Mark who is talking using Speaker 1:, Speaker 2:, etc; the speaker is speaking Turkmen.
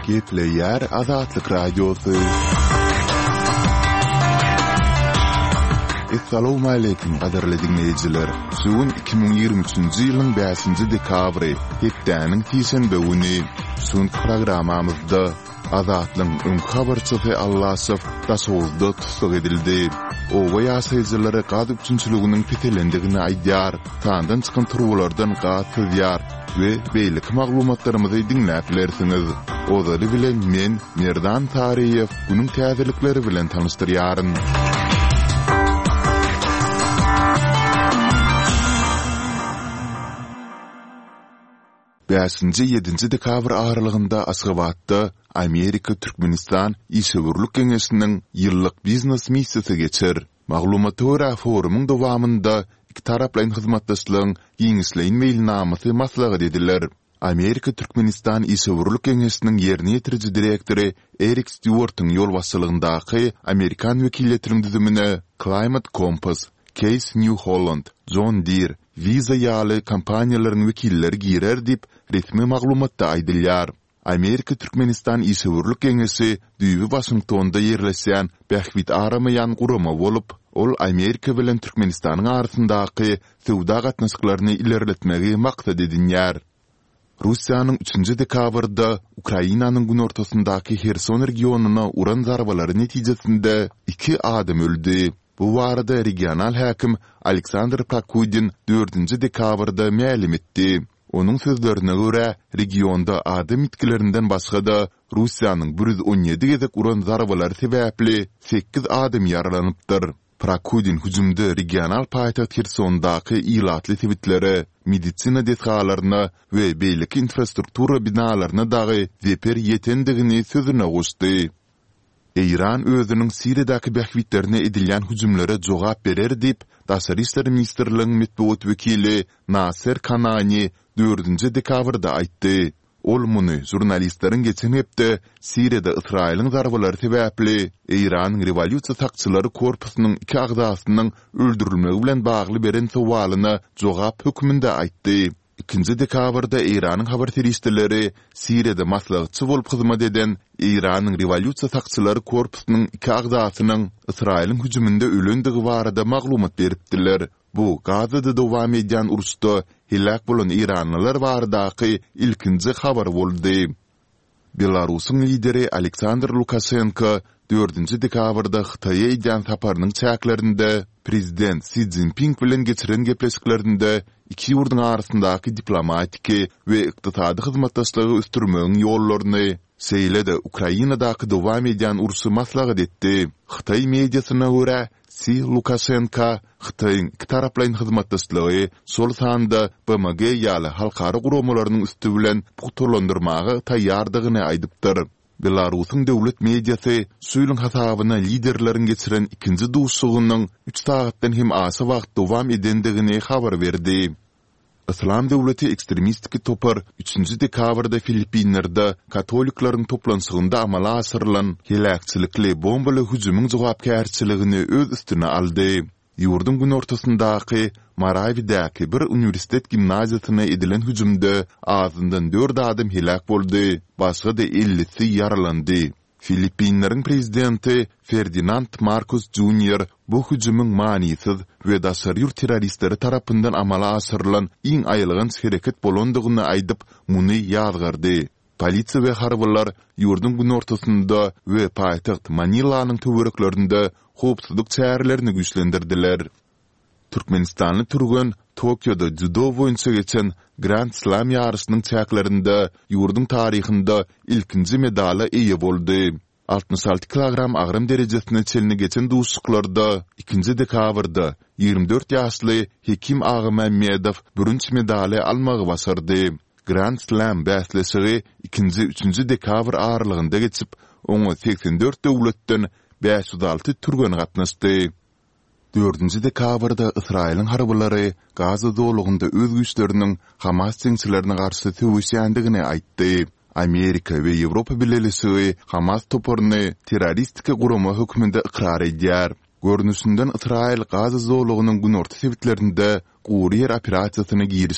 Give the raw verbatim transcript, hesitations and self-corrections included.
Speaker 1: Gepleyer Azatlyk Radiosu. Assalamu alaykum qadarly dinleyijiler. Suwun iki ming ýygrimi üçinji ýylyň beşinji dekabry, hepdeniň tiýşenbe güni sun programamyzda Azatlyň öňkü habarçysy Allasow daşowuzda tutsak edildi. Owa ýaşaýjylary gaz üçinçiliginiň pitelendigini aýdýar, tandan çykan turgulardan gaz tüzýär we beýlik maglumatlarymyzy dinläp bilersiňiz. Ozary bilen men Merdan Tariýew günüň täzelikleri bilen tanystyryaryn. beşinji ýedinji dekabr aralygynda Aşgabatda Amerika Türkmenistan işgörlük geňeşiniň ýyllyk biznes missiýasy geçer. Maglumatlara forumyň dowamında iki taraplaryň hyzmatdaşlygyň giňişleýin mailnamasy maslahat ediler. Amerika Türkmenistan işgörlük geňeşiniň ýerni ýetiriji direktori Eric Stewart'yň ýol başçylygyndaky Amerikan wekilletiriň düzümine Climate Compass, Case New Holland, John Deere, Visa ýaly kompaniýalaryň wekilleri girer dip resmi maglumatda aýdylýar. Amerika Türkmenistan işgörlük geňeşi düýbi Washingtonda ýerleşýän bähwit aramaýan gurama bolup, ol Amerika bilen Türkmenistanyň arasyndaky sowda gatnaşyklaryny ilerletmegi maksat edinýär. Russiýanyň üçinji dekabrda Ukrainanyň günortasyndaky Herson regionuna uran zarbalary netijesinde iki adam öldü. Bu barada regional hakim Aleksandr Pakudin dördünji dekabrda ma'lum etdi. Onuň sözlerine görä, regionda adam itkilerinden başga da Russiýanyň bir yüz on ýedi gezek uran zarbalary sebäpli sekiz adam yaralanypdyr. Pakudin hüjümde regional paýtaht Hersondaky ilatly tibitlere, medisina dethgalaryna we beýlik infrastruktura binalaryna dagy zeper ýetendigini sözüne goşdy. İran özünün Siriýadaky bähwitlerine edilýän hüjümlere jogap berer dip, Daşary işler ministrliginiň medeniýet wekili Naser Kanani dördünji dekabrda aýtdy. Ol muny jurnalistleriň geçen hepde Siriýada Israýlyň zarbalary sebäpli İran rewolýusiýa sakçylary korpusynyň iki agzasynyň öldürilmegi bilen bagly beren sowalyna jogap hökmünde aýtdy. ikinji dekabrda İranyň habar terişçileri Siriýada maslahatçy bolup hyzmat eden İranyň rewolýusiýa sakçylary korpusynyň iki agzasynyň Israýlyň hüjüminde ölendigi barada maglumat beripdiler. Bu Gazada dowam edýän uruşda helak bolan İranlylar baradaky ilkinji habar boldy. Belarusyň lideri Aleksandr Lukashenko dördünji dekabrda Hytaýa edýän saparynyň çäklerinde Prezident Xi Jinping bilen geçiren gepleşiklerinde iki ýurduň arasyndaky diplomatiki we ykdysady hyzmatdaşlygy üstürmegiň ýollaryny, seýlede Ukrainadaky dowam edýän urusy maslahat etdi. Hytaý mediasyna görä, Xi Lukashenko Hytaýyň iki taraplaryň hyzmatdaşlygy sol sanda B M G ýaly halkara guramalarynyň üstü bilen puturlandyrmagy taýýardygyny aýdypdyr. Belarusyň döwlet mediasy suýlyň hasabyna liderleriň geçiren ikinji duşsugynyň üç saatdan hem aşy wagt dowam edendigini habar berdi. Islam döwleti ekstremistik topar üçünji dekabrda Filipinlerde katoliklaryň toplanşygynda amala asyrylan helakçylykly bombaly hüjümüň jogapkärçiligini öz üstüne aldy. Ýurdun gün ortasyndaky Marawi'däki bir uniwersitet gimnaziýasyna edilen hüjümde azyndan dört adam helak boldy, başga da ellisi yaralandy. Filipinleriň prezidenti Ferdinand Marcos Junior bu hüjümüň manisiz we daşary terroristleri tarapyndan amala asyrylan iň aýylgyn hereket bolandygyny aýdyp muny ýazgardy. Polisiýa we harbylar ýurdun gün ortasynda we paýtaht Manilanyň töwereklerinde howpsuzlyk çärelerini güýçlendirdiler. Türkmenistanly turgun Tokyoda judo boýunça geçen Grand Slam ýaryşynyň çäklerinde ýurdun taryhynda ilkinji medala eýe boldy. altymyş alty kilogram agrym derejesine çelini geçen duşuklarda ikinji dekabrda ýygrimi dört ýaşly Hekim Agymammedow birinji medali almagy başardy. Grand Slam bäsleşigi ikinji üçünji dekabr aralygynda geçip, oňa seksen dört döwletden beş yüz alty turgun gatnaşdy. dördünji dekabrda Israýlyň harbylary Gaza zolugynda öz güýçleriniň Hamas jeňçilerine garşy töwüşýändigini aýtdy. Amerika we Ýewropa birleşigi Hamas toparyny terroristik gurama hökmünde ikrar edýär. Görnüşinden Israýil Gaza zolugynyň günorta sebitlerinde Guriyer operasiýasyny